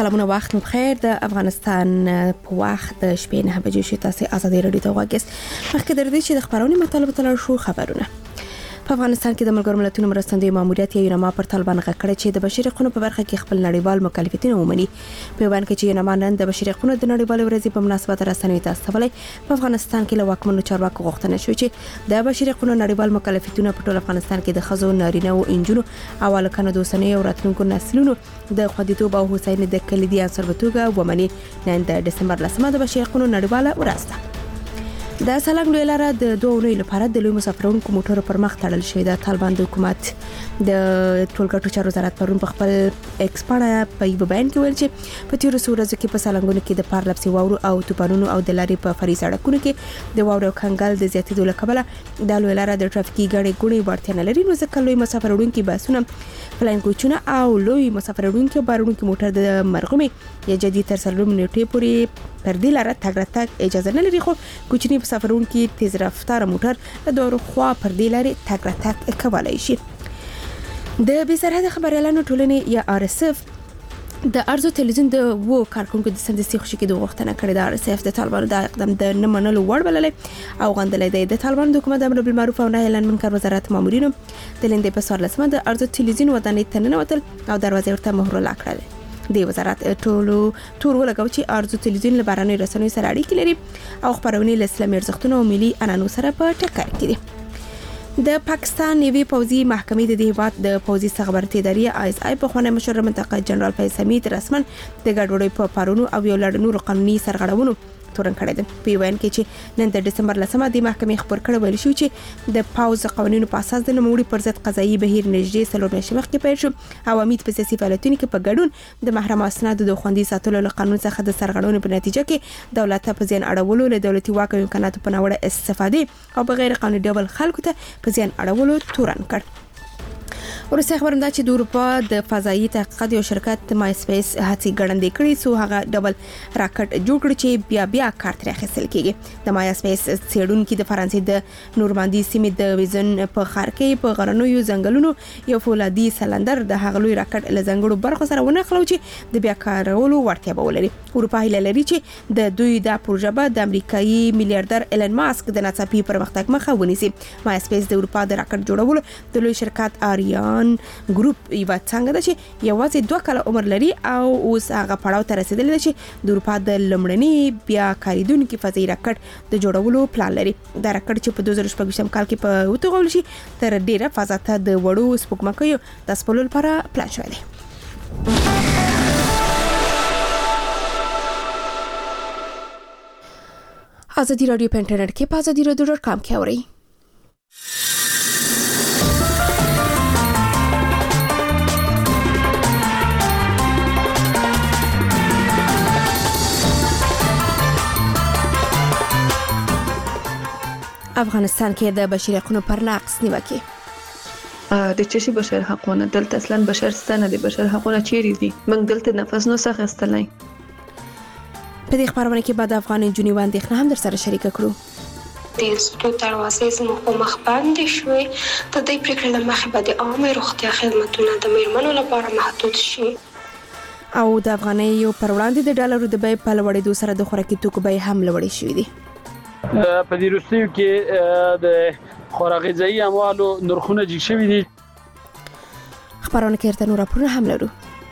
سلامونه، وخت مو بخیر. د افغانستان په وخت د شپې 9 بجې شو. تاسو ازادي رادیو ته وګورئ. مخکې در دې چې د خبرونې مطالبه تل شو خبرونه. په افغانستان کې د ملګرو ملتونو مرستندوی ماموریت یوناما پر طالبان غږ کړی چې د بشري حقوقو په برخه کې خپل نړیوال مکلفیتونه ومني. په بیان کې چې یوناما نن د بشري حقوقو د نړیوال ورځې په مناسبت رسنیو ته استولې په افغانستان کې له واکمنو چارواکو غوښتنه شوې چې د بشري حقوقو نړیوال مکلفیتونه په ټول افغانستان کې د ښځو، نارینه او انجونو او هلکانو د اوسنیو او راتلونکو نسلونو د خوندیتوب او هوساینې د کلیدي عنصر په توګه ومني. نن د ډسمبر 10 د بشري حقوقو نړیواله ورځ ده. د سالنګ لوی لاره د 2 اونۍ لپاره د لوی مسافرونکو موټرو پر مخ تړل شوې ده. طالبان د حکومت د ټولګټو چارو وزارت پرون په خپل ایکس باندې په یو بیان کې ویل چې په تیرو ورځو کې په سالنګونو کې د پارلپسي واورو او توپانونو او د لارې په فري سړکونو کې د واورو کنګل د زیاتېدو له کبله د لوی لاره د ټرافیکي ګڼې ګوڼې ورته نه لري. نو ځکه لوی مسافرونکو باسونه، پلاین کوچونه او لوی مسافرونکو بارونکو موټر د مرغومي یا جدي تر سلوم نیټې پورې پر دې لاره تګ راتګ اجازه نه لري. خو کوچني مسافرونکو تیز رفتار موټر د دوه خوا پر دې لارې تګ راتګ کولای شي. د بې سرحده خبريالانو ټولنې یا RSF د ارزو تلویزیون د وو کارکونکو د سندسي خوشي کې د غوښتنه کړې ده. RSF د طالبانو د اقدام د نه منلو وړ بللې او غندلې ده. د طالبانو د حکومت امر بالمعروف او نهي عن المنکر وزارت مامورینو د لندې په 14 د ارزو تلویزیون ودانۍ ته ننوتل او دروازې ورته مهر لاکړه. د وزارت تور ولګاو چې ارزو تلویزیون له بهرنیو رسنیو سره اړیکې لري او خبرونه له اسلامي ارزښتونو او ملي عنعنو سره په ټکر کې دي. د پاکستان نیوی پوځي محکمې د هیواد د پوځي خبرتي ادارې ISI په خونه مشر منطقه جنرال فیض حمید رسمن د ګډوډۍ په پارونو او یو لړ نور قانوني سرغړونو تورن کړی ده. په وین کې چې نن د ډسمبر 10 د محکمې خبر کړی ویل شو چې د پاوز قوانینو په اساس د نوموړي پر ضد قضایي بهیر نږدې 3 میاشتې مخکې پیل شو او امید په سیاسي فعالیتونو کې په ګډون د محرم اسنادو د خوندي ساتلو له قانون څخه د سرغړونې په نتیجه کې دولت په ځین اړولو له دولتي واک او امکاناتو په ناوړه استفادې او بغیر قانوني ډول خلکو ته په ځین اړولو تورن کړ. ورسته خبرم ده چې د اروپا د فضایي تحقیقات یو شرکت مای سپیس هڅې ګړندې کړې سو هغه ډبل راکټ جوړ کړ چې بیا کار تر اخیستل کېږي. د مای سپیس څېړونکو د فرانسې د نورماندي سیمې د ویزن په ښار کې په غرنیو ځنګلونو یو فولادي سلندر د هغلوی راکټ له ځنګړو برخو سره ونه خلو چې د بیا کارولو وړتیا به ولري. اروپا هیله لري چې د دوی د پروژه به د امریکایي میلیارډر ایلن ماسک د ناڅاپي پرمختګ مخه ونیسي. مای سپیس د اروپا د راکټ جوړولو د لوی شرکت آریان ګروپ یو څنګه ده چې یوازې 2 کاله عمر لري او اوس هغه پړاو ته رسیدلی ده چې د اروپا د لمړني بیا کاریدونکو فضایي راکټ د جوړولو پلان لري. دا راکټ چې په 2014 کال کې په وټغول شي تر ډیره فضا ته د وړو سپوږمکیو د سپلول لپاره پلان شوی دی. ازادي رادیو په انټرنیټ کې په azadieradio.com کې اورئ. افغانستان کې د بشري حقوقو پر نقض نیوکه د چشي بشر حقونه دلته اصلا بشر ستنه دي. بشر حقونه چیرې دي؟ موږ دلته نفس نو څخه استلای. په دې خبرونه کې بعد افغان جنوب اندېښنه هم در سره شریک کړو. د انسټیټیوټ دروازې زموږ په مخ باندې شوې. د دې پریکړې له مخې به د عامه روغتیا خدماتونه د میرمنو لپاره محدود شي. او د افغانۍ پر وړاندې د ډالرو د بیې په لوړېدو سره د خوراکي توکو بیې هم لوړې شوې دي. په دې وروستیو کې د خوراک غذایی اموالو نرخونه جګ شوي دي. خبرونه کې ارته نور راپورونه هم لرو.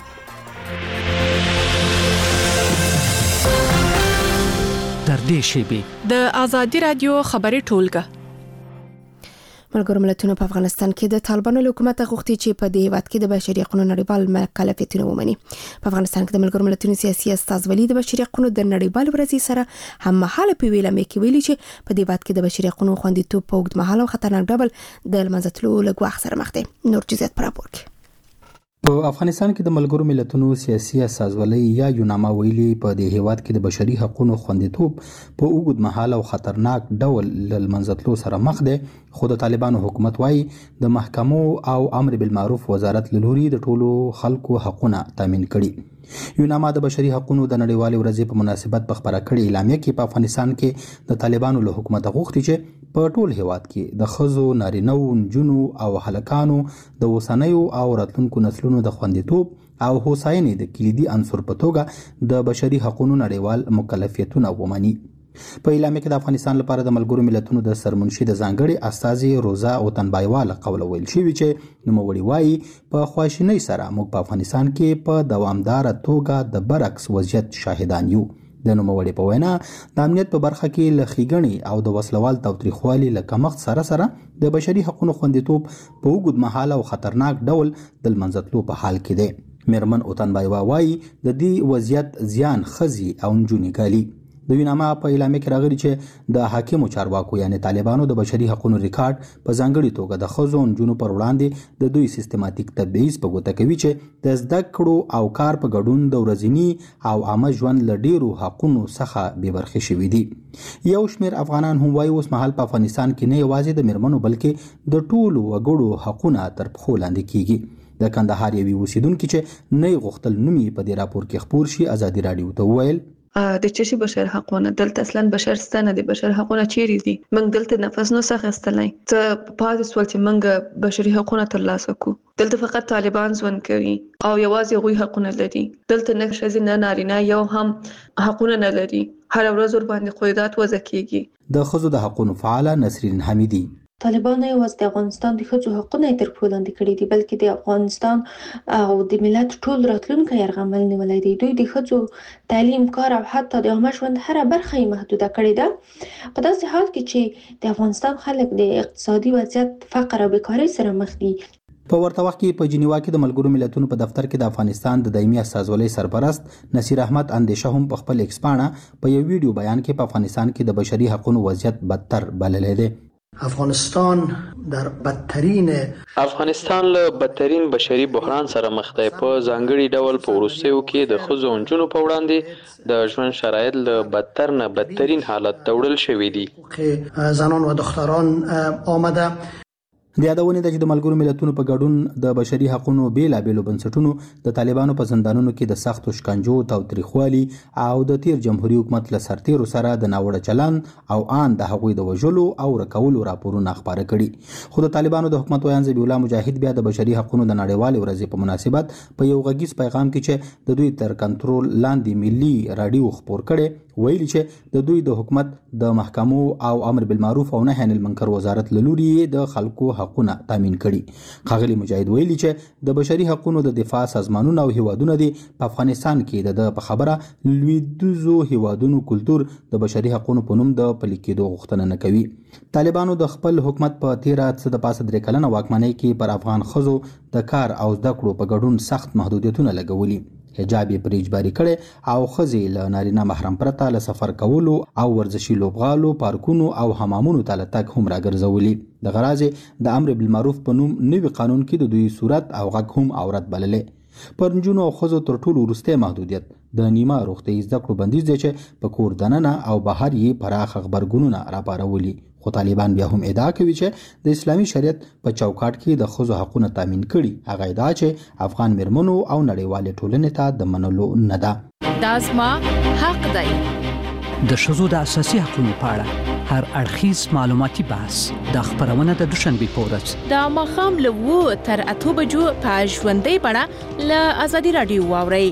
در دې شیبې د ازادي رادیو خبري ټولګه. ملګرو ملتونو په افغانستان کې د طالبانو حکومت غوښتي چې په دې هیواد کې د بشري حقوقو نړیوال مکلفیتونه ومني. په افغانستان کې د ملګرو ملتونو سیاسي استازولي د بشري حقوقو د نړیوال ورځې سره هم مهاله په ویلمې کې ویلي چې په دې هیواد کې د بشري حقوقو خوندیتوب په اوږد مهاله او خطرناک ډول د لمنځه تللو له ګواښ سره مخ دی. نور جزئیات پر راپور کې. په افغانستان کې د ملګرو ملتونو سیاسي استازولۍ یا یوناما ویلي په دې هیواد کې د بشري حقوقو خوندیتوب په اوږد مهاله او خطرناک ډول له لمنځه تللو سره مخ دی. خو د طالبانو حکومت وايي د محکمو او امر بالمعروف وزارت له لوري د ټولو خلکو حقوقونه تامین کړي. یوناما د بشري حقوقو د نړیوالې ورځې په مناسبت په خبره کړې اعلامیه کې په افغانستان کې د طالبانو له حکومت غوښتي چې په ټول هیواد کې د ښځو، نارینه‌و، نجونو او هلکانو د اوسنیو او راتلونکو نسلونو د خوندیتوب او هوساینې د کلیدي عنصر په توګه د بشري حقوقو نړیوال مکلفیتونه ومني. په اعلامیه کې د افغانستان لپاره د ملګرو ملتونو د سرمنشي د ځانګړي استازي روزا اوتنبایوا له قوله ویل شوي چې نوموړي وایي په خواشینۍ سره موږ په افغانستان کې په دوامداره توګه د برعکس وضعیت شاهدان یو. د نوموړي په وینا د امنیت په برخه کې له ښېګڼې او د وسلوال تاوتریخوالي له کمښت سره د بشري حقوقو خوندیتوب په اوږد مهاله او خطرناک ډول د لمنځه تلو په حال کې دی. میرمن اوتنبایوا وایي د دې وضعیت زیان ښځې او نجونې ګالي. د ویناما په اعلامیه کې راغلي چې د حاکمو چارواکو یعنی طالبانو د بشري حقوقو ریکارډ په ځانګړي توګه د ښځو او نجونو پر وړاندې د دوی سیستماتیک تبعیض په ګوته کوي چې د زده کړو او کار په ګډون د ورځني او عامه ژوند له ډیرو حقونو څخه بې برخې شوي دي. یو شمېر افغانان هم وایي اوس مهال په افغانستان کې نه یوازې د میرمنو بلکې د ټولو وګړو حقونه تر پښو لاندې کیږي. د کندهار یوې اوسیدونکي چې نه یې غوښتل نوم یې په دې راپور کې خپور شي ازادي راډیو ته وویل د چشي بشر حقونه دلته اصلا بشر ستنه دي بشر حقونه چیرې دي موږ دلته نفس نو څخه استلای ته پاتې سول چې موږ بشري حقونه ترلاسه کو دلته فقط طالبان ځون کوي او یوازې غوي حقونه لري دلته نه ښځې نه نارینه یو هم حقونه نه لري هر ورځ ور باندې قیودات وضع کیږي. د ښځو د حقوقو فعاله نسرین حمیدي طالبان نه یوازې د افغانستان د ښځو حقونه تر پښو لاندې کړي دي بلکې د افغانستان او د ملت ټول راتلونکی یرغمل نیولی دی. دوی د ښځو تعلیم کار او حتی د عامه ژوند هره برخه یې محدوده کړې ده په داسې حال کې چې د افغانستان خلک د اقتصادي وضعیت فقر او بیکارۍ سره مخ دي. په ورته وخت کې په جنیوا کې د ملګرو ملتونو په دفتر کې د افغانستان د دایمي استازولۍ سرپرست نصیر احمد اندیشه هم په خپل ایکس پاڼه په یو ویډیو بیان کې په افغانستان کې د بشري حقوقو وضعیت بدتر بللی دی. افغانستان له بدترین بشري بحران سره مخ دی. په ځانګړي ډول په وروستیو کې د ښځو او نجونو په وړاندې د ژوند شرایط له بدتر نه بدترین حالت ته وړل شوي دي. زنان و دختران آمده د یادونې ده چې د ملګرو ملتونو په ګډون د بشري حقوقو بیلابیلو بنسټونو د طالبانو په زندانونو کې د سختو شکنجو تاوتریخوالي او د تیر جمهوریت حکومت له سرتیرو سره د ناوړه چلند او ان د هغوی د وژلو او رکولو راپورونه خپاره کړي. خو د طالبانو د حکومت ویان ذبیح الله مجاهد بیا د بشري حقوقو د نړیوالې ورځې په مناسبت په یو غږیز پیغام کې چې د دوی تر کنټرول لاندې ملي رادیو خپور کړي ویلي چې د دوی د حکومت د محکمو او امر بالمعروف او نهي عن المنکر وزارت له لوري د خلکو حقونه تامین کړي. ښاغلي مجاهد ویلي چې د بشري حقوقو د دفاع سازمانونه او هیوادونه دي په افغانستان کې د په خبره لویدیځو هیوادونو کلتور د بشري حقوقو په نوم د پلي کېدو غوښتنه نه کوي. طالبانو د خپل حکومت په 13 کلنه واکمنۍ کې پر افغان ښځو د کار او زده کړو په ګډون سخت محدودیتونه لګولي. حجاب یې پرې اجباري کړی او ښځې له نارینه محرم پرته له سفر کولو او ورزشي لوبغالو پارکونو او حمامونو ته له تګ هم راګرځولي. د غراضې د امر بالمعروف په نوم نوي قانون کې د دوی صورت او غږ هم عورت بللی. پر نجونو او ښځو تر ټولو وروستی محدودیت د نیمه روغتیايي زده کړو بندیز دی چې په کور دننه او بهر یې پراخ غبرګونونه راپارولي. خو طالبان بیا هم ادعا کوي چې د اسلامي شریعت په چوکاټ کې د ښځو حقونه تامین کړي. هغه ادعا چې افغان میرمنو او نړیوالې ټولنې ته د منلو نه ده. دا زما حق دی. د ښځو د اساسي حقوقو په اړه هر اړخیز معلوماتي بحث د خبرونه د دوشنبه په ورځ د ماښام له 2 تر 8 بجو په ژوندۍ بڼه له ازادي راډیو واورئ.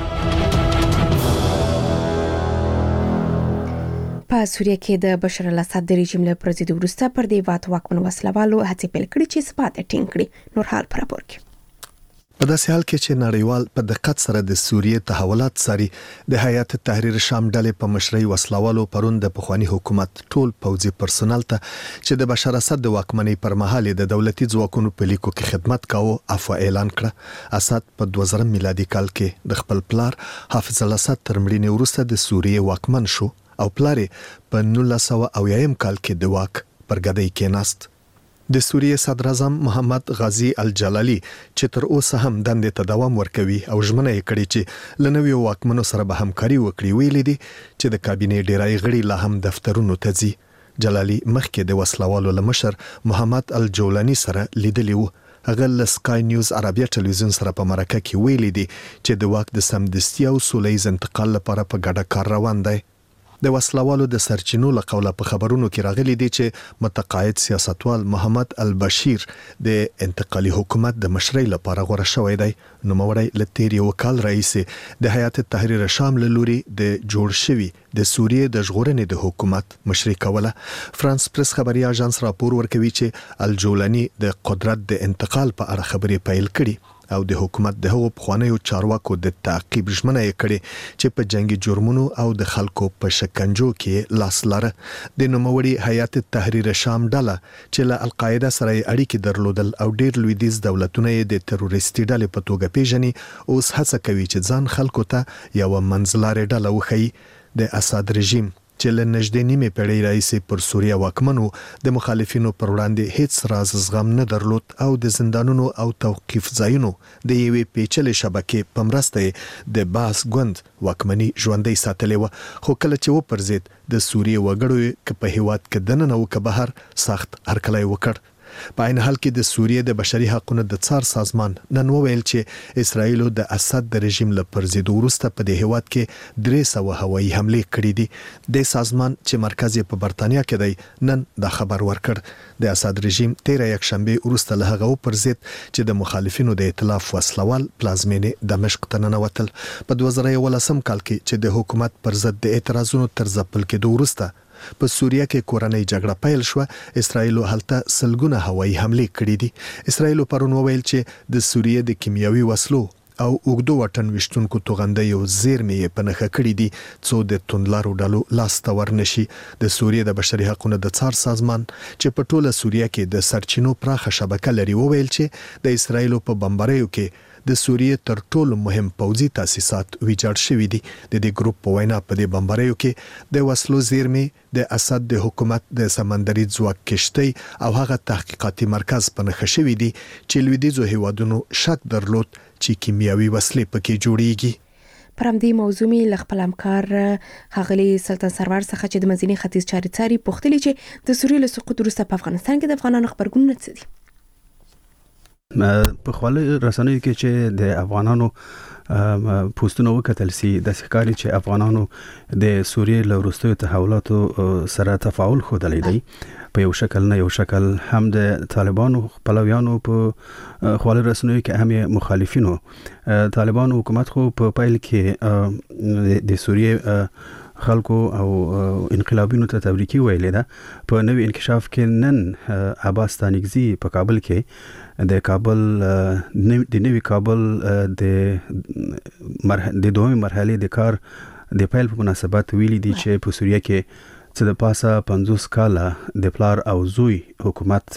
په سوریه کې د بشار الاسد د رژیم له پرځېدو وروسته پر دې واکمن وسلوالو هڅې پیل کړې چې ثبات ټینګ کړي. نور حال پر راپور کې په داسې حال کې چې نړیوال په دقت سره د سوریې تحولات څاري د هیئت تحریر شام ډلې په مشرۍ وسلوالو پرون د پخوانی حکومت ټول پوځي پرسونل ته چې د بشار اسد د واکمنۍ پر مهال د دولتي ځواکونو په لیکو کې خدمت کاوه عفو اعلان کړ. اسد په 2000 میلادي کال کې د خپل پلار حافظ الاسد تر مړینې وروسته د سوریې واکمن شو او پلار په 1900 کال کې د واک پر ګدۍ کېناست. د سوریې صدر اعظم محمد غازی الجلالی چې تر اوسه هم دندې ته دوام ورکوي او ژمنه یې کړې چې لنوي واکمنو سره به همکاري وکړي. ویلي دي چې د کابینې ډیری غړي لا هم دفترونو ته ځي. جلالی مخکې د وسلوالو لمشر محمد الجولانی سره لیدلی و. هغه له سکای نیوز عربیه ټلویزیون سره په مرکه کې ویلي دي چې د واک د سمدستي او سولهییز انتقال لپاره په ګډه کار روان دی. د وسلوالو د سرچینو له قوله په خبرونو کې راغلي دي چې متقاعد سیاستوال محمد البشیر د انتقالي حکومت د مشرۍ لپاره غوړه شوی دی. نو موري لتیر یو کال رئیس د هیئت تحریر شام له لوري د جوړ شوی د سوریې د ژغورنې د حکومت مشري کوله. فرانس پریس خبري اژانس راپور ورکوي چې الجولانی د قدرت د انتقال په اړه خبرې پیل کړي او د حکومت د هغو پخوانیو چارواکو د تعقیب ژمنه یې کړې چې په جنگي جرمونو او د خلکو په شکنجو کې لاس لاره. د نوموړي هیئت تحریر شام ډله چې له القاعده سره اړیکې درلودل او ډېر لویدیځ دولتونه یې د تروریستي ډلې په توګه پیژني، اوس هڅه کوي چې ځان خلکو ته یو منځلارې ډله وښيي. د اسد رژیم چې له نږدې نیمې پیړۍ راهیسې پر سوریه واکمنو د مخالفینو پر وړاندې هیڅ راز زغم نه درلود او د زندانونو او توقیف ځایونو د یوې پیچلې شبکې په مرسته د باس ګوند واکمني ژوندۍ ساتلې وه. خو کله چې وپرځېد د سوریې وګړو که په هیواد کې دننه او که بهر سخت هرکلی وکړ. په عین حال کې د سوریې د بشري حقوقو د څار سازمان نن وویل چې اسرائیل د اسد د رژیم له پرځېدو وروسته په دې هیواد کې 300 هوایي حملې کړې دي. د سازمان چې مرکز یې په برتانیا کې دی نن دا خبر ورکړ. د اسد رژیم 13 یکشنبه وروسته له هغه پرځید چې د مخالفینو د ائتلاف وسلوال پلازمینې دمشق ته ننوتل. په 2011 کال کې چې د حکومت پر ضد د اعتراضونو تر ځپل کېدو وروسته په سوریه کې کورنۍ جګړه پیل شو، اسرائیل هلته سلګونه هوایي حملې کړې دي. اسرائیل پرون وویل چې د سوریه د کیمیاوي وسلو او اوږدو وطن وشتونکو توغندیو زیرمې په نښه کړې دي څو د توندلارو ډلو لاس ته ورنشي. د سوریې د بشري حقوقو د څار سازمان چې په ټوله سوریه کې د سرچینو پراخه شبکه لري وویل چې د اسرائیل په بمباریو کې د سوریې تر ټولو مهم پوځي تاسیسات ویجاړ شوي دي. د دې ګروپ په وینا په دې بمباریو کې د وسلو زیرمې د اسد د حکومت د سمندري ځواک کشتۍ او هغه تحقیقاتي مرکز په نښه شوي دي چې لویدیځو هیوادونو شک درلود چې کیمیاوي وسلې پکې جوړیږي. پر همدې موضوع می ل خپل همکار ښاغلي سلطان سرور څخه چې د منځني ختیځ چارې څاري پوښتلي چې د سوریې له سقوط وروسته په افغانستان کې د افغانانو خبرګونونه څه دي. په خپل رسنیو کې چې د افغانانو پوسټونه وکتل سي د ښکاری چې افغانانو د سوریې له وروستیو تحولاتو سره تفاعل ښودلی دی په یو شکل نه یو شکل. هم د طالبانو خپلویانو په خپل رسنیو کې هم مخالفینو طالبانو حکومت خو په پیل کې د سوریې خلکو او انقلابینو ته تبریکي ویلې ده. په نوې انکشاف کې نن عباس ستانکزي په کابل کې د کابل د نوې کابل د دوه مرحلې د کار د پیل په مناسبت ویلي دي چې په سوریه کې څه د پاسه 50 کاله د پلار او زوی حکومت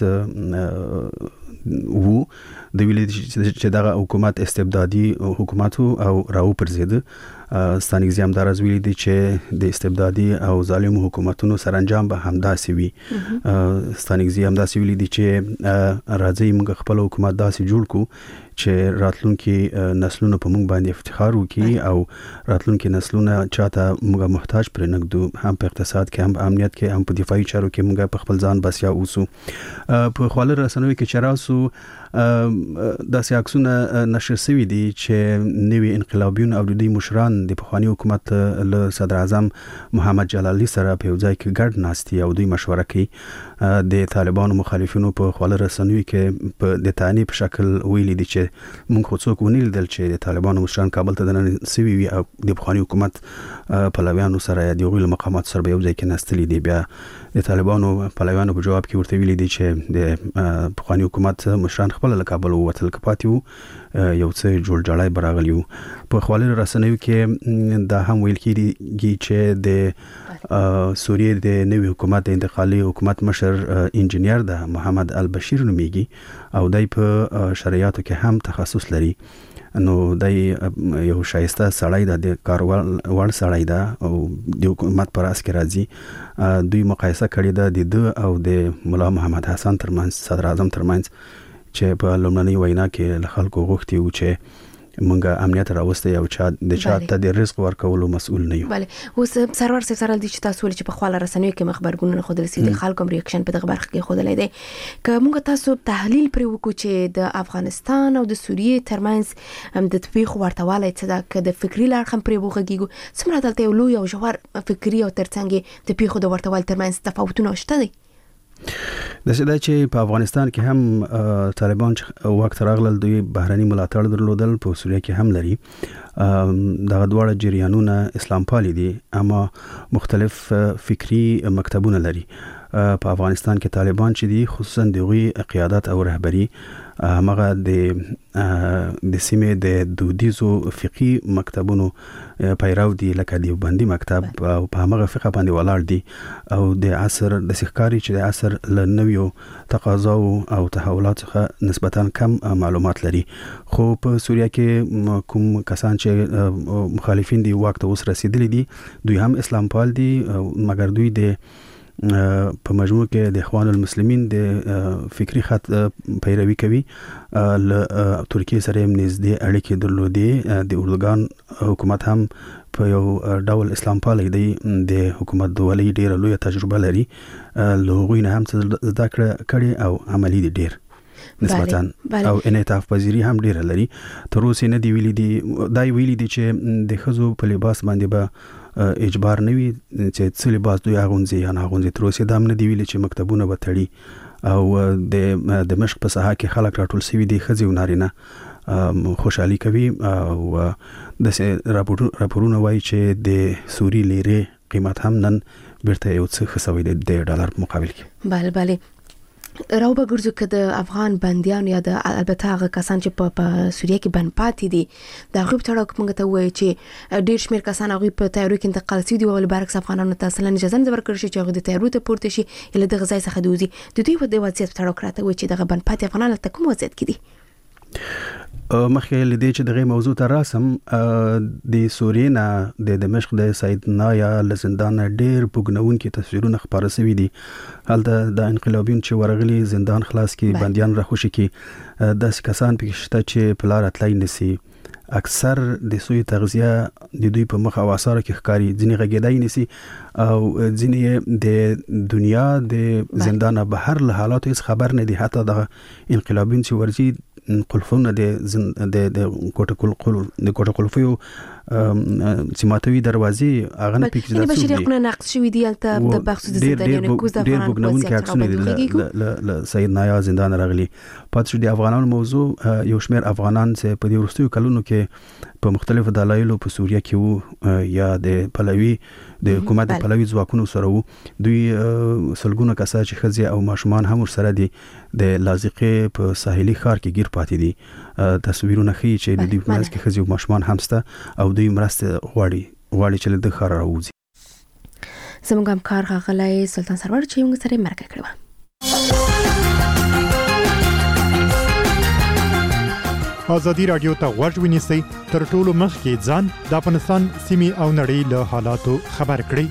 وو. د ویلي چې دغه حکومت استبدادي حکومت او راو پرځید. ستانکزي هم دا راز ویلي دي چې د استبدادي او ظالم حکومتونو سرانجام به همداسې وي. ستانکزي هم داسې ویلي دي چې راځي موږ خپل حکومت داسې جوړ کړو چې راتلونکي نسلونه په موږ باندې افتخار وکړي او راتلونکي نسلونه چاته موږ محتاج پرې نګدو، هم په اقتصاد کې هم په امنیت کې هم په دفاعي چارو کې موږ په خپل ځان بسیا اوسو. په خپل رسنیو کې چراسو داسې عکسونه نشر شوي دي چې نوي انقلابیون او د مشران د پخوانی حکومت له صدر اعظم محمد جلالی سره په یو ځای کې ګډ ناستي او دوی مشوره کوي. د طالبانو مخالفینو په خپل رسنیو کې په د تعنی په شکل ویلي دي چې موږ خو څوک ونیل دل چې د طالبانو مشران کابل ته دننه سوي وي او د پخوانی حکومت پلویانو سره د غوښتل مقامات سره به یو ځای کې نستلي دي. بیا د طالبانو پلویانو په جواب کې ورته ویلي دي چې د پخوانی حکومت مشران خپل له کابل ووتل کپاتیو یو څه جوړ جاړای براغلیو. په خپل رسنیو کې دا هم ویل کیږي چې د سوریې د نوي حکومت د انتقالي حکومت مشر انجینیر ده محمد البشیر نومیږي او دای په شریعتو کې هم تخصص لري. نو دای یو شایسته سړی ده، د کاروال وړ سړی ده او د حکومت پر اس کې راځي. دوی مقایسه کړې ده د او د مولا محمد حسن ترمنځ، صدر اعظم ترمنځ، چې په لومړنۍ وینا کې له خلکو غوښتي و چې مونږه امنیت راوستي او د چا ته د رزق ورکولو مسؤل نه یو. بله اوس سرور صاحب سره د چې تاسو ول چې په خواله رسنیو کې خبرګونونه خودل سي د خلکو ریاکشن په دغه برخه کې خودلای دی که مونږ تاسو تحلیل پر وکړو چې د افغانستان او د سوریې ترمنځ د تطبیق ورتواله څه ده که د فکری لړ هم پر وګږیږو څومره دلته یو لوی او ژور فکری او ترڅنګ د پیښو د ورتوال ترمنځ تفاوتونه شته دي؟ د سده چې په افغانستان کې هم طالبان وخت راغلل دوی بهرني ملاتړ درلودل په سوریه کې هم لري دغه دواړه جریانونه اسلام پالي دي اما مختلف فکری مکتبونه لري. په افغانستان کې طالبان چې دي خصوصا دغه قیادت او رهبری هغه د سیمې د دودیزو فقهي مکتبونو پیرو دي لکه دیوبندي مکتب او په هغه فقه باندې ولاړ دي او د عصر د سحکاري چې د عصر له نویو تقاضا او تحولات څخه نسبتا کم معلومات لري. خو په سوریه کې کوم کسان چې مخالفین دي وخت اوس رسیدلی دي دوی هم اسلام پال دي مګر دوی د په مجموع کې د اخوان المسلمین د فکری خط پیروي کوي. ل ترکیه سره هم نږدې اړیکې درلودې. د اردوغان حکومت هم په یو ډول اسلام پالي دی د حکومت دوالي ډیره لوی تجربه لري له هغوی نه هم څه زده کړي او عملی دي ډیر نسبتاً او انعطاف پذیری هم ډیره لري. تر اوسه نه دی ویلي دي چې د خزو په لباس باندې به اجبار نه وي چې څه لباس دوی اغونځي یا نه اغونځي. تر اوسه دا هم نه دی ویلي چې مکتبونه به تړي او د مشق په ساحه کې خلک راټول شوي دي ښځې او نارینه خوشحالي کوي او د راپورونه وایي چې د سوري لیرې قیمت هم نن بیرته یو څه خسوي د ډالر په مقابل کې. بله راو به ګرځو که د افغان بندیان یا د البته هغه کسان چې په سوریه کې بند پاتې دي د هغوی په تړاو موږ ته ووایي چې ډېر شمېر کسان هغوی په تیارو کې انتقال شوي دي او برعکس افغانانو ته اصلا اجازه نه ورکړل شي چې هغوی د تیارو ته پورته شي یا له دغه ځای څخه د وځي. د دوی په دې وضعیت په تړاو راته وایي چې دغه بند پاتې افغانان هلته کوم وضعیت کې دي؟ مخکې لدې چې دغه موضوع ته راسم د سوریې نه د دمشق د سید نایا له زندان ډېر بوګنونکي تصویرونه خپاره شوي دي. هلته د انقلابیون چې ورغلي زندان خلاص کی بندیان راخوشي کی داسې کسان پکې شته چې په لار تلای نسی. اکثر د سوی تغذیه د دوی په مخ او اثر کې ښکاری ځینې غږیدای نسی او ځینې د دنیا د زندان بهر له حالات هیڅ خبر نه دي. حتی د انقلابیون چې ورځي قلفونه د کوټه قلفیو سیماتوي دروازې هغه نه پکې د بشري حقوقو نقض شوي دي هلته د بخصوص د زندانیانو کوز د افغان وضعیت څخه له سید نایا زندان راغلي. پاتې د افغانانو موضوع یو شمېر افغانان چې په دې وروستیو کلونو کې په مختلفو دلایلو په سوریه کې وو یا د پلوي د حکومت د پلوي ځواکونو سره وو دوی سلګونه کسان چې ښځې او ماشومان هم ورسره دي د لاذقې په ساحلي ښار کې ګیر پاتې دي. تصویرونه ښیي چې د دې په منځ کې ښځې او ماشومان هم شته او دوی مرسته غواړي چې له دې ښاره راوځي. زموږ همکار ښاغلی سلطان سرور چې موږ سره مرکه کړې وه. ازادي راډیو ته غوږ ونیسئ تر ټولو مخکې ځان د افغانستان سیمې او نړۍ له حالاتو خبر کړئ.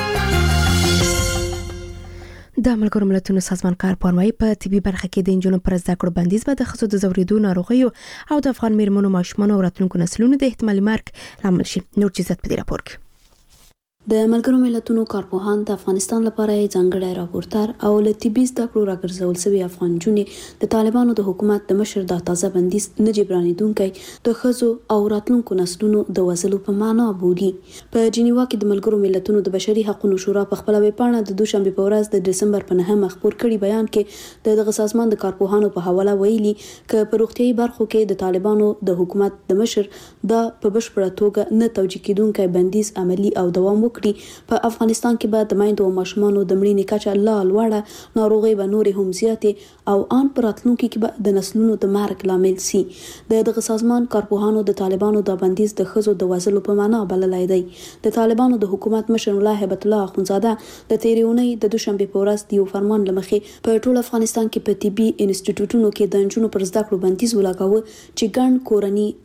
د ملګرو ملتونو سازمان کارپوهان وايي په طبي برخه کې د انجونو پر زده کړو بندیز به د ښځو د ځورېدو ناروغیو او د افغان میرمنو ماشومانو او راتلونکو نسلونو د احتمالي مرګ لامل شي. نور چیزات په دې راپور کې د ملګرو ملتونو کارپوهان د افغانستان لپاره ځانګړی راپورټر او له طبي زده کړو راګرځول شوی افغان جونې د طالبانو د حکومت د مشر د تازه بندیز نه جبرانیدونکي د ښځو او راتلونکو نسلونو د وژلو په معنا بولي. په جنیوا کې د ملګرو ملتونو د بشري حقوقو شورا په خپل ویبپاڼه د دوشنبه په ورځ د دسمبر په 9 خبر کړي بیان کې دغه سازمان د کارپوهانو په حواله ویلي ک په روغتيایي برخو کې د طالبانو د حکومت د مشر د په بشپړه توګه نه توجیه کیدونکي بندیز عملی او دوام په افغانستان کې به د میندو او ماشومانو د مړینې کچه لا لوړه ناروغي به نور هم زیاتې او ان پر راتلونکي کې به د نسلونو د مرګ لامل شي. دغه سازمان کارپوهانو د طالبانو د بندیز د ښځو د وژلو په معنا بللی دی. د طالبانو د حکومت مشر الله هیبت الله اخونزاده د تیرې اونۍ د دوشنبه په ورځ د یو فرمان لمخې په ټول افغانستان کې په طبي انسټیټیوټونو کې د انجونو پر زده کړو بندیز ولګاوه چې ګڼ کورني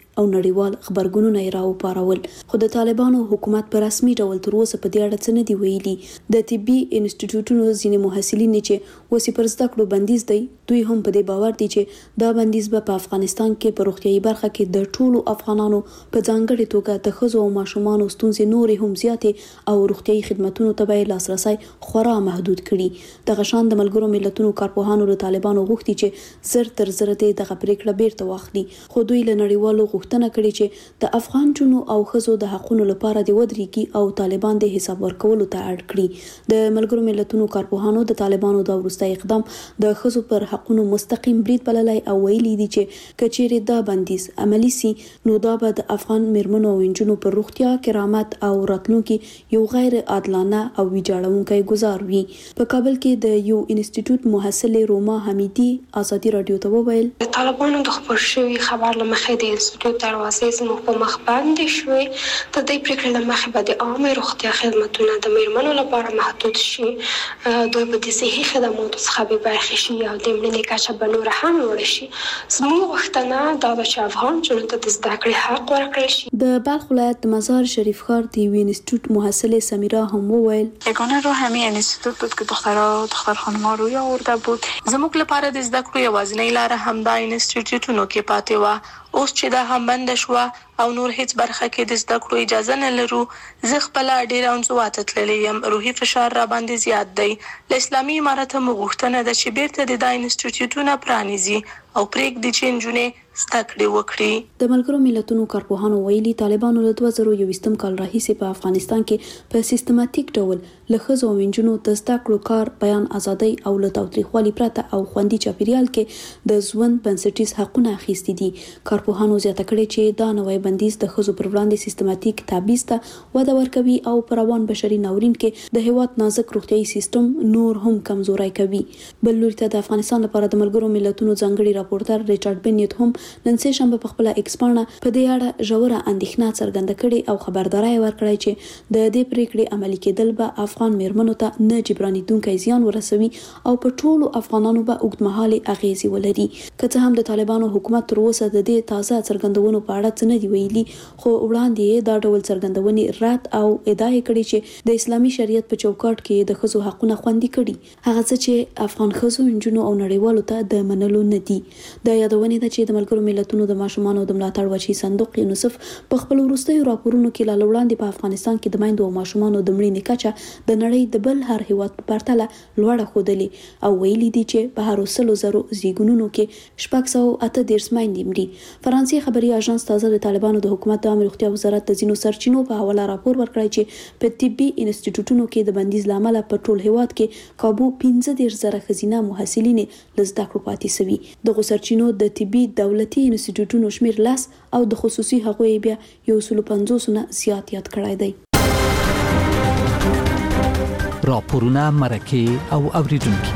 او نړیوال خبرګونونه یې راوپارول. خو د طالبانو حکومت په رسمي ډول تر اوسه په دې اړه څه نه دی ویلي. د طبي انسټیټیوټونو ځینې محصلین چې اوس پر زده کړو بندیز دی، دوی هم په دې باور دي چې دا بندیز به په افغانستان کې په روغتیايي برخه کې د ټولو افغانانو په ځانګړي توګه د ښځو او ماشومانو ستونزې نورې هم زیاتې او روغتیايي خدماتونو ته به لاسرسی خورا محدود کړي. دغه شان د ملګرو ملتونو کارپوهانو له طالبانو غوښتي چې زر تر زر دغه پریکړه بیرته واخلي، خو دوی له نړیوالو غوښتنه کړې چې د افغان جنو او ښځو د حقونو لپاره د ودرېږي او طالبان د حساب ورکولو ته اړ کړي. د ملګرو ملتونو کارپوهانو د طالبانو د وروستي اقدام د ښځو پر حقونو مستقیم برید بللی او ویلي دي چې کچېرې دا بندیز عملی سي نو دا به د افغان میرمنو او نجونو پر روغتیا، کرامت او راتلونکي یو غیر عادلانه او ویجاړونکی ګزار وي. په کابل کې د یو انسټیټیوټ محصله روما حمیدي ازادي رادیو ته وویل طالبانو د خبر شوی خبر لمخې د انسټیټیوټ دروازې زموږ په مخ باندې شوې. د دې پریکړې لمخې به د عامه روغتیا خدماتونه د میرمنو لپاره محدود شي. دوی به د صحي خدماتو څخه به برخې شي او د مړینې کچه به نور هم لوړه شي. زموږ غوښتنه دا ده چې افغان جنو ته د زده کړې حق ورکړل شي. د بلخ ولایت د مزار شریف ښار د یو انسټیټیوټ محصله سمیرا هم وویل یگانه راه همین انسټیټیوټ بود که دختر خانم‌ها روی آورده بود. زموږ لپاره د زده کړو یوازینۍ لاره همدا انسټیټیوټونو کې پاتې وه. اوس چې دا هم بند شوه او نور هیڅ برخه کې د زده کړو اجازه نه لرو، زه خپله ډېره انزواته تللی یم. روحي فشار را باندې زیات دی. له اسلامي امارت هم غوښتنه ده چې بیرته د دا انسټیټیوټونه پرانیزي او پرېږدي چې نجونې زده کړې وکړي. د ملګرو ملتونو کارپوهانو ویلي طالبانو له 2021 کال راهیسې په افغانستان کې په سیستماتیک ډول له ښځو او نجونو د زده کړو کار، بیان ازادۍ او له تاوتریخوالي پرته او خوندي چاپیریال کې د ژوند بنسټیز حقونه اخیستي دي. کارپوهانو زیاته کړې چې دا نوی بندیز د ښځو پر وړاندې سیستماتیک تبعیض ته وده ورکوي او پر روان بشري ناورین کې د هیواد نازک روغتیايي سیستم نور هم کمزوری کوي. بل لوري ته د افغانستان لپاره د ملګرو ملتونو ځانګړي راپورټر ریچارډ بنیت هم نن سه شنبه په خپل ایکس پاڼه په دې اړه ژوره اندېښنه څرګنده کړې او خبرداري ورکړې چې د دې پریکړې عملي کېدل به افغان میرمنو ته نه جبرانیدونکي زیان ورسوي او په ټولو افغانانو به اوږدمهاله اغیزې ولري. که څه هم د طالبانو حکومت تر اوسه د دې تازه څرګندونو په اړه څه نه دی ویلي، خو وړاندې دا ډول څرګندونې رد او ادعا کړې چې د اسلامي شریعت په چوکاټ کې د ښځو حقونه خوندي کړي، هغه څه چې افغان ښځو، نجونو او نړیوالو ته د منلو نه دي. د یادونې ده چې د ملګرو ملتونو د ماشومانو د ملاتړ وچی صندوق یونیسف په خپل وروستیو راپورونو کې لا وړاندې په افغانستان کې د میندو او ماشومانو د مړینې کچه د نړۍ د بل هر هیواد په پرتله لوړه ښودلې او ویلي دي چې په هر 100,000 زیږونونو کې 638 میندې مري. فرانسې خبري اژانس تازه د طالبانو د حکومت د عامه روغتیا وزارت د ځینو سرچینو په حواله راپور ورکړی چې په طبي انسټیټیوټونو کې د بندیز لامل په ټول هیواد کې کابو 15,000 ښځینه محصلین له زده کړو پاتې سوي. د سرچینو د طبي دولتي انسټیټیوټونو شمیر 10 او د خصوصي هغوی بیا 150 نه زیات یاد کړای دی. راپورونه مرکه او اوریدونکو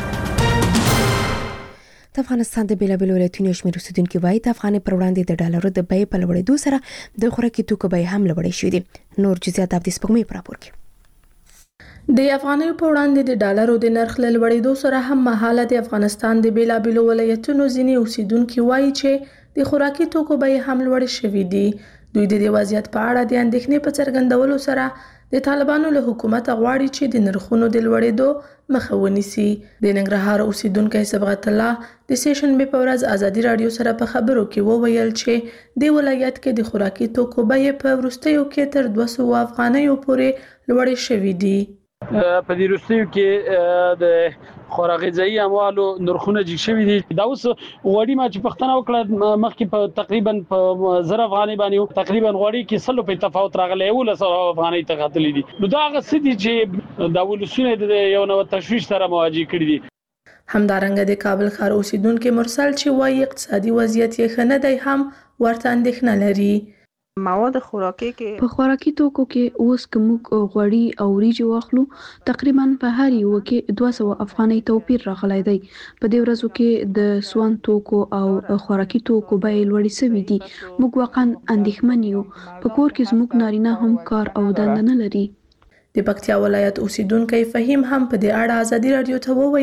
د افغانستان د بیلابیلو ولایتونو شمیر اوسیدونکو وایي د افغانۍ پر وړاندې د ډالرو د بیې په لوړېدو سره د خوراکي توکو بیې هم لوړې شوې دي. نور جزئیات د سپوږمۍ په راپور کې. د افغانۍ په وړاندې د ډالرو د نرخ له لوړېدو سره هم مهاله د افغانستان د بیلابیلو ولایتونو ځینې اوسیدونکو وایي چې د خوراکي توکو بیې هم لوړې شوې دي. دوی د دې وضعیت په اړه د اندېښنې په څرګندولو سره د طالبانو له حکومت غواړي چې د نرخونو د لوړېدو مخه ونیسي. د ننګرهار اوسیدونکی صبغت الله د سیشنبې په ورځ ازادي رادیو سره په خبرو کې وویل چې د ولایت کې د خوراکي توکو بیې په وروستیو کې تر 200 افغانیو پورې لوړې شوې دي. په دې وروستیو کې د خوراکي اموالو نرخونه جګ شوي دي. دا اوس غوړي ما چې پښتنه وکړه مخکې په تقریبا په 1000 افغانۍ باندې تقریبا غوړي کې سلو په تفاوت راغلی و 100 افغانۍ ته غتلې دي. نو دا هغه څه دي چې د ولسونه د یو نوو تشویش سره مواجه کړي دي. همدارنګه د کابل ښار اوسیدونکو مرسل چې وایي اقتصادي وضعیت یې ښه نه دی هم ورته اندېښنه لري. مواد خوراکي کې په خوراکي توکو کې اوس کومک غوړي او وریجې واخلو تقریبا په هر یو کې 200 افغانۍ توپیر راغلی دی. په دې ورځو کې د سوان توکو او خوراکي توکو بیې لوړې شوې دي. موږ واقعا اندېښمن یو. په کور کې زموږ نارینه هم کار او دنده نه لري. د پکتیا ولایت اوسیدونکی فهیم هم په دې اړه ازادي رادیو ته وویل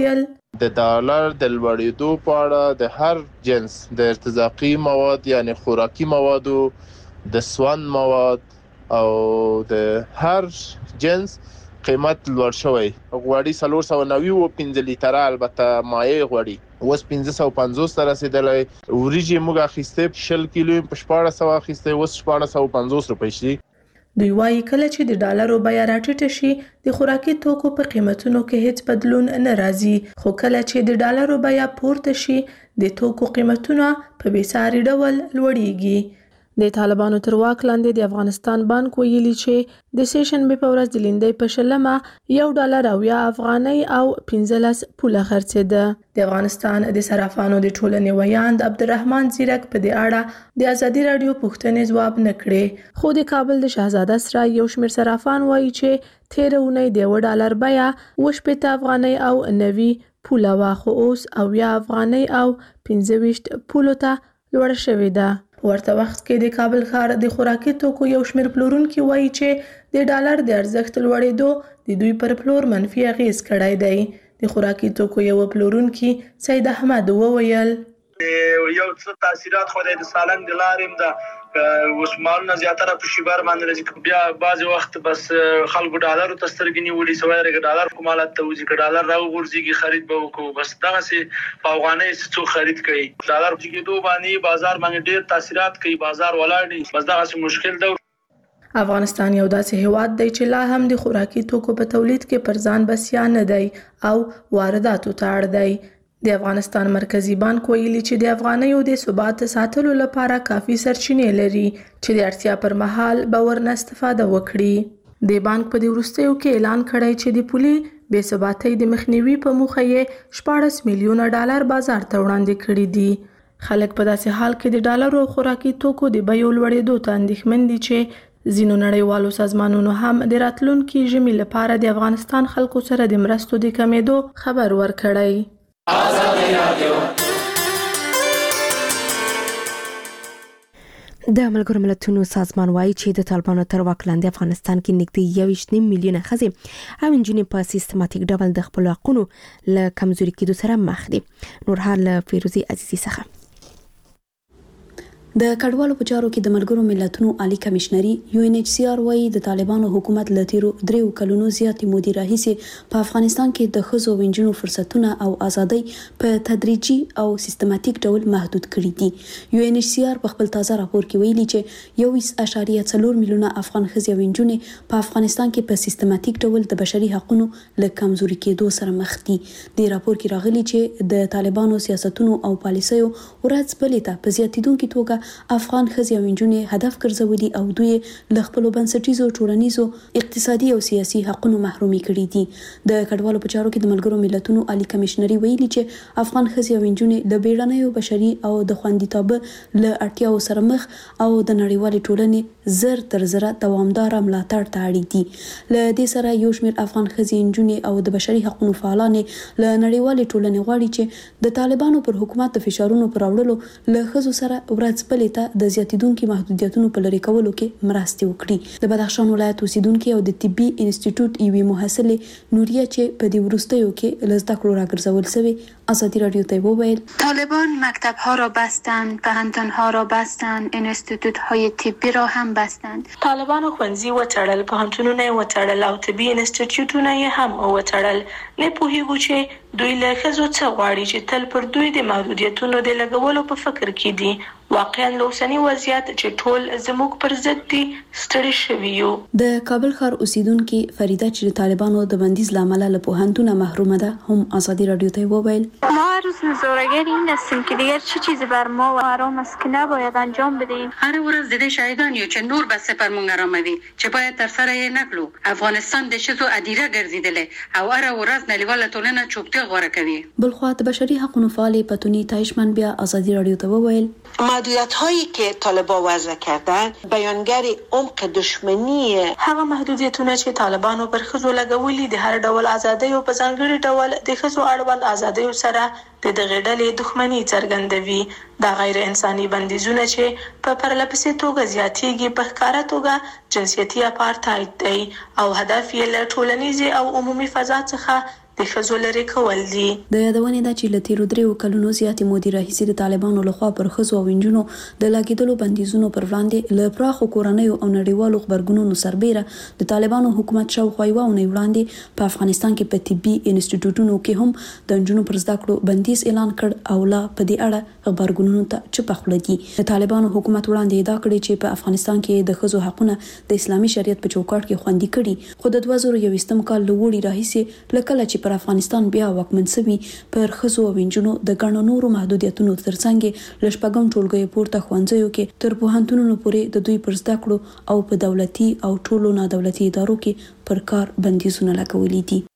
د ډالر د لوړېدو په اړه د هر جنس د ارتزاقي مواد یعنی خوراکي موادو د سون مواد او د هر جنس قیمت لوړ شوی. غوړي 390 و 15 لیټره البته مایع غوړي اوس 1550 ته رسیدلی. وریجې موږ اخیستې 10 کیلو په 1400 اخیستې اوس 1450 روپۍ شي. دوی وايي کله چې د ډالرو بیه راټیټه شي د خوراکي توکو په قیمتونو کې هیڅ بدلون نه راځي، خو کله چې د ډالرو بیه پورته شي د توکو قیمتونه په بېساري ډول لوړیږي. د طالبانو تر واک لاندې د افغانستان بانک ویلي چې د سېشنبې په ورځ د لیندۍ په شلمه $1.10 او 15 پوله خرڅېده. د افغانستان د صرافانو د ټولنې ویاند عبدالرحمن زیرک په دې اړه د ازادي راډیو پوښتنې ځواب نه کړې، خو د کابل د شهزاده سره یو شمېر صرافان وایي چې تېره اونۍ د $1 بیه $80 او 90 پوله وه، خو اوس $80 او 25 پولو ته لوړه شوې ده. ورته وخت کې د کابل ښار د خوراکي توکو یو شمېر پلورونکي وایي چې د ډالر د ارزښت لوړېدو د دوی پر پلور منفي اغېز کړی دی. د خوراکي توکو یو پلورونکي سید احمد وویل یو څه تاثیرات خو د سالنګ د لارې د اوس مالونه زیاتره په شیبر باندې راځي. بیا بعض وخت بس خلکو ډالر ته سترګې نیولې سوای رګ ډالر کومالات ته وځي ډالر راو ورځيږي خرید به وکړو، بس دغه سي په افغانۍ څو خرید کوي. ډالر چې دوه باندې بازار باندې ډېر تاثیرات کوي، بازار ولاړ دي، بس دغه سي مشکل ده. افغانستان یو داسې هیواد دی چې لا هم د خوراکي توکو په تولید کې پر ځان بسیا نه دی او وارداتو ته اړ دی. د افغانستان مرکزی بانک ویلي چې د افغانیو د ثبات ساتلو لپاره کافي سرچینې لري چې د اړتیا پر مهال به ورنه استفاده وکړي. د بانک په دې وروستیو کې اعلان کړی چې د پولي بې ثباتۍ د مخنیوي په موخه یې $14 میلیونه بازار ته وړاندې کړي دي. خلک په داسې حال کې د ډالرو او خوراکي توکو د بیو لوړېدو ته اندېښمن دي چې ځینو نړیوالو سازمانونو هم د راتلونکي ژمي لپاره د افغانستان خلکو سره د مرستو د کمېدو خبر ورکړی. د ملګرو ملتونو سازمان وایي چې د طالبانو تر واک لاندې افغانستان کې نږدې 1.2 میلیونه ښځې او نجونې په سیستماتیک ډول د خپلو حقونو له کمزوري کېدو سره مخ دي. نور حال له فیروزي عزیزي څخه. د کډوالو په چارو کې د ملګرو ملتونو عالی کمشنري UNHCR وايي د طالبانو حکومت له تیرو 3 کلونو زیاتې مودې راهیسې په افغانستان کې د ښځو او نجونو فرصتونه او ازادۍ په تدریجي او سیستماتیک ډول محدود کړي دي. UNHCR په خپل تازه راپور کې ویلي چې 1.4 میلیونه افغان ښځې او نجونې په افغانستان کې په سیستماتیک ډول د بشري حقوقو له کمزوري کېدو سره مخ دي. د راپور کې راغلي چې د طالبانو سیاستونو او پالیسیو ورځ بلې ته په زیاتیدونکو توګه افغان ښځې او نجونې هدف ګرځولي او دوی له خپلو بنسټیزو ټولنیزو اقتصادي او سیاسي حقوقو محرومي کړي دي. د کډوالو په چارو کې د ملګرو ملتونو عالی کمشنري ویلي چې افغان ښځې او نجونې د بیړنیو بشري او د خوندیتوب له اړتیاو سره مخ او د نړیوالې ټولنې زر تر زره دوامدار ملاتړ ته اړ دي. له دې سره یو شمېر افغان ښځې نجونې او د بشري حقوقو فعالان له نړیوالې ټولنې غواړي چې د طالبانو پر حکومت د فشارونو پر راوړلو له ښځو سره ورځ بلې ته د زیاتیدونکو محدودیتونو په لرې کولو کې مرسته وکړي. د بدخشان ولایت اوسیدونکو او د طبي انسټیټیوټ یوې محصله نوریا چې په دې وروستیو کې لزده کړو راګرځول شوی ازادي رادیو ته وویل طالبان مکتب‌ها را بستند، پوهنتون‌ها را بستند، انستیتوت‌های طبی را هم بستند. طالبان ښوونځي وتړل، پوهنتونونه وتړل او طبي انسټیټیوټونه هم وتړل. نه پوهیږو چې دوی له ښځو څه غواړي چې تل پر دوی د محدودیتونو د لګولو په فکر کې دي. واقعا لوسنی وضعیت چې ټول زموږ پر ضد دي ستړي شوي یو. د کابل ښار اوسیدونکو فریده چې طالبانو د بندیز لامل له پوهنتونه محرومه ده هم ازادي رادیو ته وویل ما روز نظاره‌گر این هستیم که دیگر چه چیزی بر ما و حرام است که نباید انجام بدیم. هر ورځ د دې شاهدان یو چې نور بس پر مونږ راموي چې باید تر سره یې نکړو. افغانستان د شذو ادیره ګرځیدل او هر ورځ نړیواله ټولنه چوپتیا غوړه کوي. بلخو د بشري حقوقو فعال پتونی تایشمن بیا ازادي رادیو ته وویل محدودیت هایی که طالبان وضع کردن بیانگر عمق دشمنی هغه محدودیتونه چې طالبانو پر ښځو لګولي د هر ډول ازادۍ او په ځانګړي ډول د ښځو اړوند ازادۍ سره د دغه ډلې دښمنۍ څرګندوي. دا غیر انساني بندیزونه چې په پرلپسې توګه زیاتېږي په ښکاره توګه جنسیتي اپارتاید دی او هدف یې له ټولنیزې او عمومي فضا څخه د ښځو لرې کول دي. د یادونې دا چې له تیرو 3 کلونو زیاتې مودې راهیسې د طالبانو لخوا پر ښځو او نجونو د لګیدلو بندیزونو پر وړاندې له پراخو کورنیو او نړیوالو خبرګونونو سربېره د طالبانو حکومت شاوخوا یوه اونۍ وړاندې په افغانستان کې په طبي انسټیټیوټونو کې هم د نجونو پر زده کړو بندیز اعلان کړ او لا په دې اړه خبرګونونو ته چپه خوله دي. د طالبانو حکومت وړاندې ادعا کړې چې په افغانستان کې د ښځو حقونه د اسلامي شریعت په چوکاټ کې خوندي کړي، خو د 2021 کال له وړي راهیسې لکه چې پر افغانستان بیا واکمن شوی پر ښځو او نجونو د ګڼو نورو محدودیتونو ترڅنګ له شپږم ټولګیو پورته ښوونځیو کې تر پوهنتونونو پورې د دوی پر زده کړو او په دولتي او ټولو نادولتي ادارو کې پر کار بندیزونه لګولي دي.